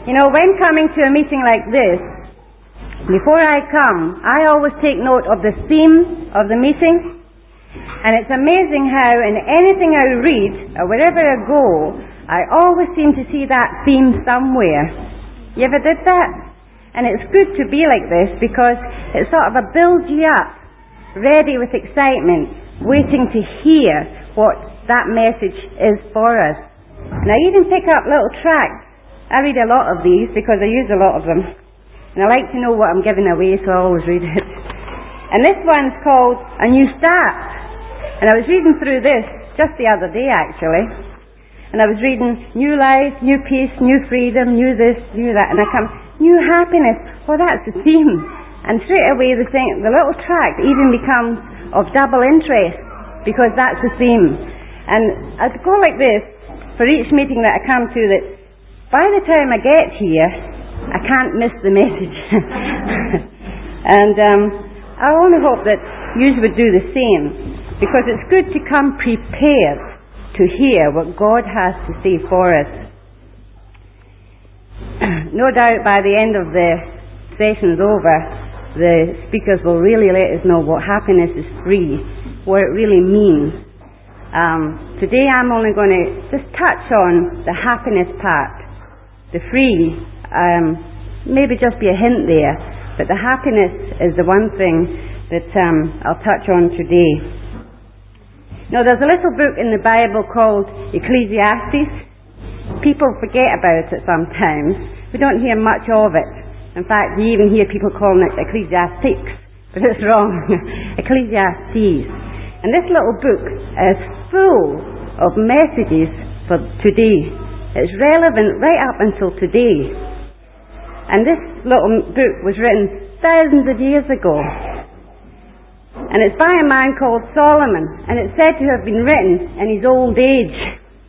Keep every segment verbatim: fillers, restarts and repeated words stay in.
You know, when coming to a meeting like this, before I come, I always take note of the theme of the meeting. And it's amazing how in anything I read, or wherever I go, I always seem to see that theme somewhere. You ever did that? And it's good to be like this because it sort of builds you up, ready with excitement, waiting to hear what that message is for us. And I even pick up little tracts. I read a lot of these because I use a lot of them. And I like to know what I'm giving away, so I always read it. And this one's called A New Start. And I was reading through this just the other day, actually. And I was reading new life, new peace, new freedom, new this, new that. And I come, new happiness. Well, that's the theme. And straight away the, thing, the little tract even becomes of double interest because that's the theme. And I'd go like this for each meeting that I come to, that by the time I get here, I can't miss the message. And um, I only hope that you would do the same, because it's good to come prepared to hear what God has to say for us. No doubt by the end of the session's over, the speakers will really let us know what happiness is free, what it really means. Um, today I'm only going to just touch on the happiness part. The free, um, maybe just be a hint there, but the happiness is the one thing that um, I'll touch on today. Now, there's a little book in the Bible called Ecclesiastes. People forget about it sometimes. We don't hear much of it. In fact, you even hear people calling it Ecclesiastics, but it's wrong. Ecclesiastes. And this little book is full of messages for today. It's relevant right up until today. And this little book was written thousands of years ago. And it's by a man called Solomon. And it's said to have been written in his old age.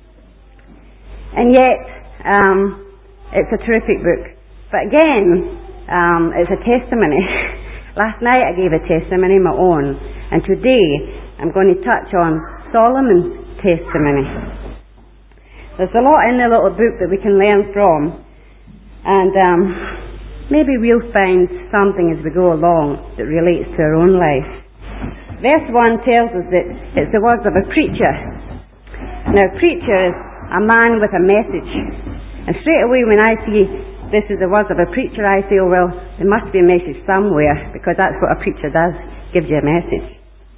And yet, um, it's a terrific book. But again, um, it's a testimony. Last night I gave a testimony, my own. And today I'm going to touch on Solomon's testimony. There's a lot in the little book that we can learn from, and um, maybe we'll find something as we go along that relates to our own life. Verse one tells us that it's the words of a preacher. Now, a preacher is a man with a message. And straight away when I see this is the words of a preacher, I say, oh well, there must be a message somewhere, because that's what a preacher does, gives you a message.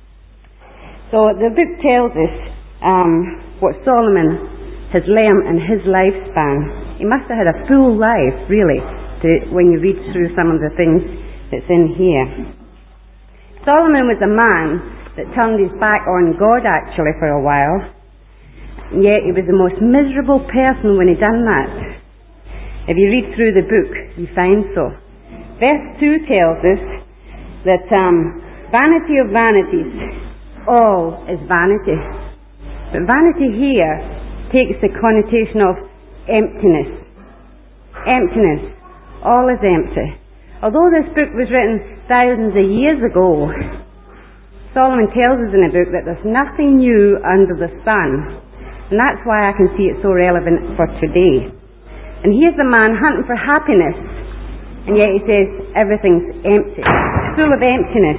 So the book tells us um, what Solomon has learned in his lifespan. He must have had a full life, really, to, when you read through some of the things that's in here. Solomon was a man that turned his back on God, actually, for a while. And yet he was the most miserable person when he done that. If you read through the book, you find so. Verse two tells us that um, vanity of vanities, all is vanity. But vanity here takes the connotation of emptiness. Emptiness. All is empty. Although this book was written thousands of years ago, Solomon tells us in the book that there's nothing new under the sun. And that's why I can see it so relevant for today. And here's a man hunting for happiness, and yet he says everything's empty. It's full of emptiness.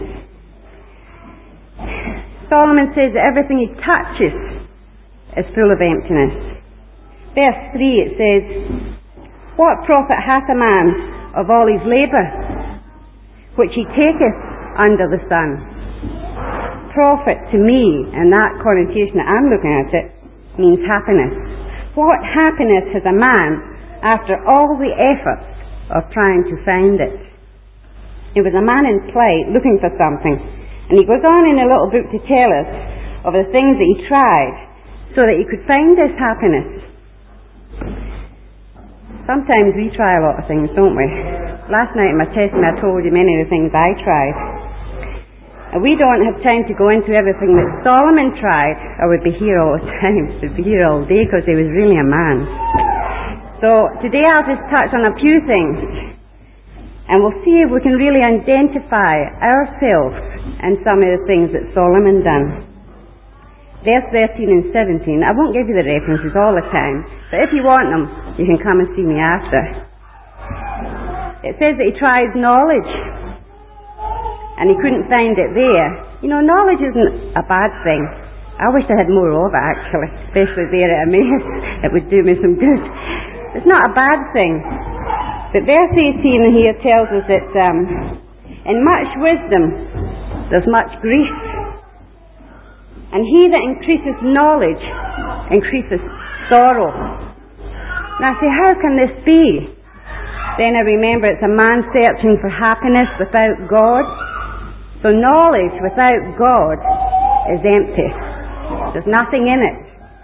Solomon says that everything he touches is full of emptiness. Verse three, it says, what profit hath a man of all his labour, which he taketh under the sun? Profit to me, and that connotation that I'm looking at it, means happiness. What happiness has a man after all the efforts of trying to find it? It was a man in plight looking for something, and he goes on in a little book to tell us of the things that he tried so that he could find this happiness. Sometimes we try a lot of things, don't we? Last night in my testimony I told you many of the things I tried. And we don't have time to go into everything that Solomon tried, or we'd be here all the time. We'd be here all day, because he was really a man. So today I'll just touch on a few things, and we'll see if we can really identify ourselves in some of the things that Solomon done. Verse thirteen and seventeen. I won't give you the references all the time, but if you want them, you can come and see me after. It says that he tried knowledge, and he couldn't find it there. You know, knowledge isn't a bad thing. I wish I had more of it, actually, especially there at Emmaus. It would do me some good. It's not a bad thing. But verse eighteen here tells us that um, in much wisdom there's much grief. And he that increases knowledge increases sorrow. Now I say, how can this be? Then I remember it's a man searching for happiness without God. So knowledge without God is empty. There's nothing in it.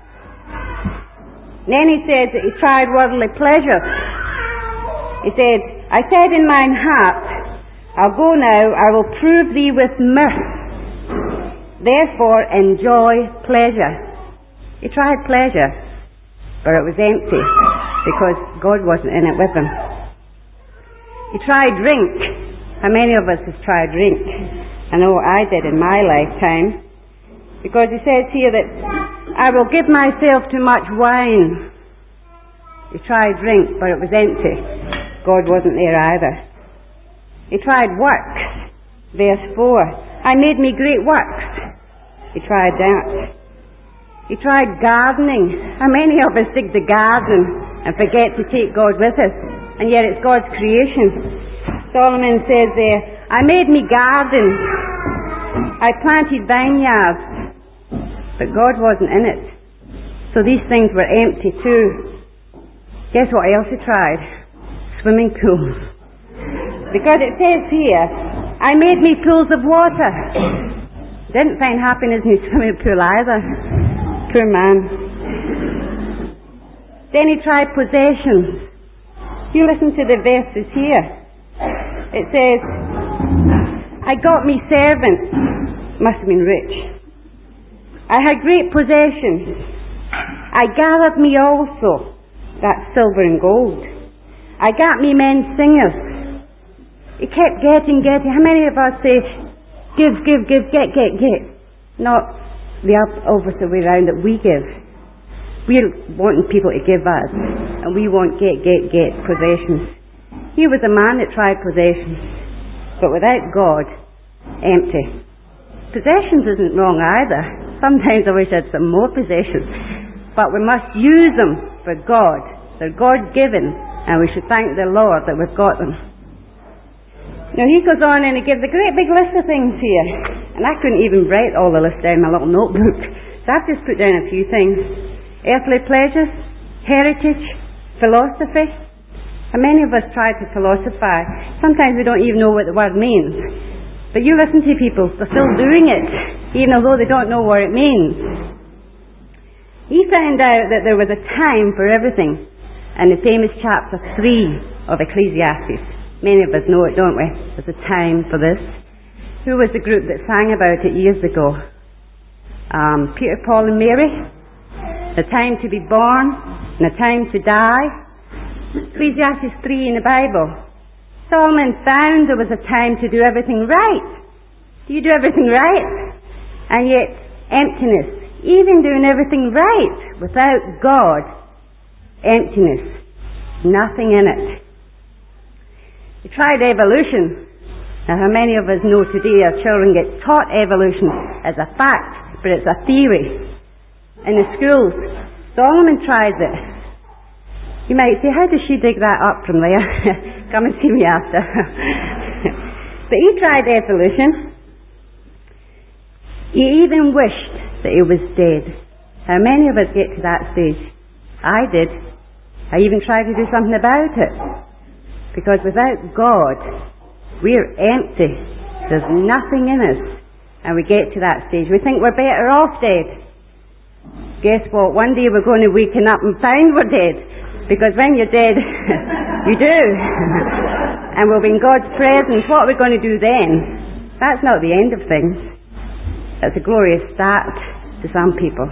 Then he says that he tried worldly pleasures. He said, I said in mine heart, I'll go now, I will prove thee with mirth. Therefore enjoy pleasure. He tried pleasure, but it was empty because God wasn't in it with him. He tried drink. How many of us have tried drink? I know I did in my lifetime. Because he says here that I will give myself to much wine. He tried drink, but it was empty. God wasn't there either. He tried works. Verse four. I made me great works. He tried that. He tried gardening. How many of us dig the garden and forget to take God with us? And yet it's God's creation. Solomon says there, I made me garden. I planted vineyards. But God wasn't in it. So these things were empty too. Guess what else he tried? Swimming pools. Because it says here, I made me pools of water. Didn't find happiness in his swimming pool either. Poor man. Then he tried possessions. You listen to the verses here. It says, I got me servants. Must have been rich. I had great possessions. I gathered me also, that's silver and gold. I got me men singers. He kept getting, getting. How many of us say, give, give, give, get, get, get? Not the opposite way around that we give. We're wanting people to give us, and we want get, get, get possessions. He was a man that tried possessions, but without God, empty. Possessions isn't wrong either. Sometimes I wish I had some more possessions. But we must use them for God. They're God-given, and we should thank the Lord that we've got them. Now he goes on and he gives a great big list of things here. And I couldn't even write all the list down in my little notebook. So I've just put down a few things. Earthly pleasures, heritage, philosophy. How many of us try to philosophize? Sometimes we don't even know what the word means. But you listen to people, they're still doing it, even although they don't know what it means. He found out that there was a time for everything in the famous chapter three of Ecclesiastes. Many of us know it, don't we? There's a time for this. Who was the group that sang about it years ago? Um, Peter, Paul and Mary. A time to be born and a time to die. Ecclesiastes three in the Bible. Solomon found there was a time to do everything right. Do you do everything right? And yet, emptiness. Even doing everything right without God, emptiness. Nothing in it. He tried evolution. Now, how many of us know today our children get taught evolution as a fact, but it's a theory. In the schools, Solomon tries it. You might say, how does she dig that up from there? Come and see me after. But he tried evolution. He even wished that he was dead. How many of us get to that stage? I did. I even tried to do something about it. Because without God, we're empty. There's nothing in us. And we get to that stage. We think we're better off dead. Guess what? One day we're going to waken up and find we're dead. Because when you're dead, you do. And we'll be in God's presence. What are we going to do then? That's not the end of things. That's a glorious start to some people.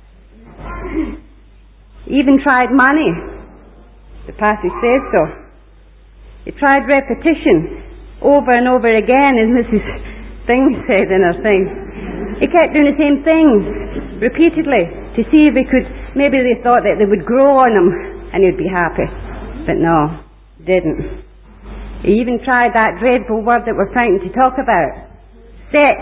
He even tried money. The passage says so. He tried repetition over and over again, as Missus Thing said in her thing. He kept doing the same things repeatedly to see if he could, maybe they thought that they would grow on him and he'd be happy. But no, didn't. He even tried that dreadful word that we're trying to talk about. Sex.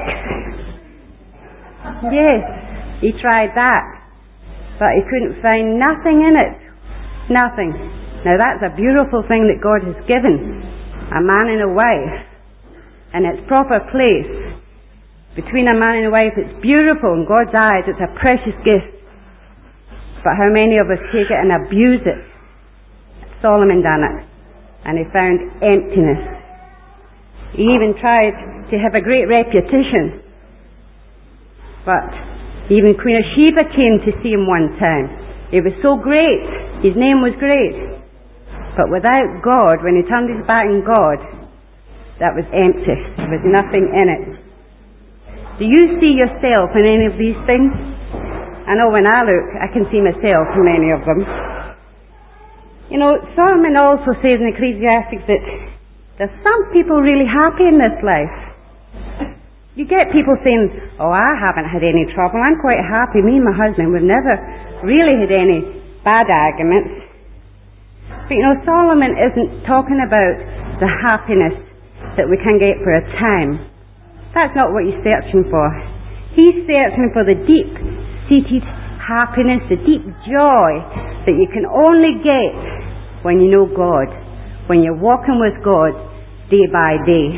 Yes, he tried that. But he couldn't find nothing in it. Nothing. Now that's a beautiful thing that God has given. A man and a wife. In its proper place. Between a man and a wife, it's beautiful in God's eyes. It's a precious gift. But how many of us take it and abuse it? Solomon done it. And he found emptiness. He even tried to have a great reputation. But even Queen of Sheba came to see him one time. He was so great. His name was great. But without God, when he turned his back on God, that was empty. There was nothing in it. Do you see yourself in any of these things? I know when I look, I can see myself in many of them. You know, Solomon also says in Ecclesiastes that there's some people really happy in this life. You get people saying, oh, I haven't had any trouble. I'm quite happy. Me and my husband, we've never really had any bad arguments. But you know, Solomon isn't talking about the happiness that we can get for a time. That's not what he's searching for. He's searching for the deep-seated happiness, the deep joy that you can only get when you know God, when you're walking with God day by day.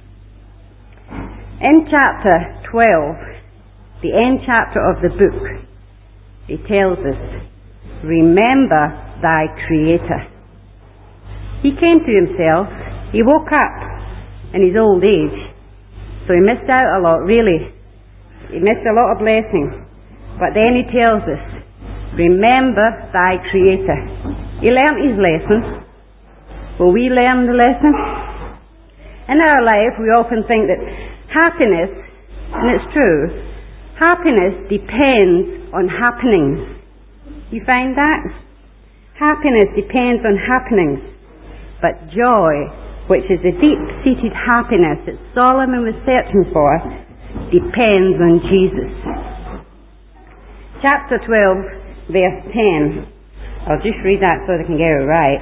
In chapter twelve, the end chapter of the book, he tells us, remember thy Creator. He came to himself, he woke up in his old age, so he missed out a lot, really. He missed a lot of blessings. But then he tells us, remember thy Creator. He learnt his lesson. Will we learn the lesson? In our life, we often think that happiness, and it's true, happiness depends on happenings. You find that? Happiness depends on happenings. But joy, which is the deep-seated happiness that Solomon was searching for, depends on Jesus. Chapter twelve, verse ten. I'll just read that so they can get it right.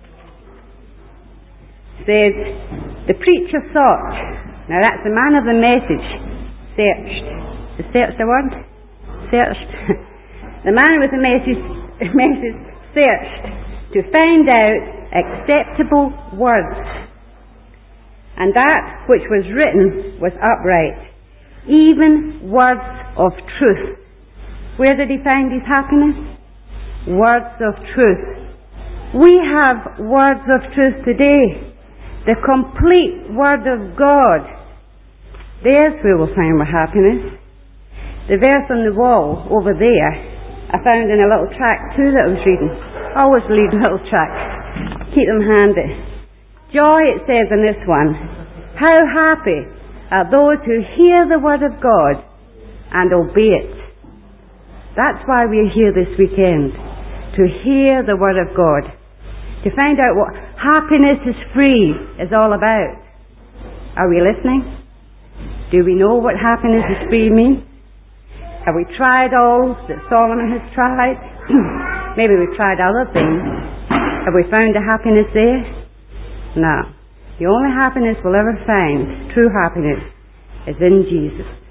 It says, the preacher sought. Now that's the man of the message. Searched. Is search the word? Searched. The man with the message, message searched to find out acceptable words. And that which was written was upright, even words of truth. Where did he find his happiness? Words of truth. We have words of truth today. The complete Word of God. There's where we'll find our happiness. The verse on the wall over there, I found in a little tract too that I was reading. I always read little tracts. Keep them handy. Joy, it says in this one, how happy are those who hear the Word of God and obey it. That's why we're here this weekend, to hear the Word of God, to find out what happiness is free is all about. Are we listening? Do we know what happiness is free means? Have we tried all that Solomon has tried? Maybe we've tried other things. Have we found a happiness there? No. The only happiness we'll ever find, true happiness, is in Jesus.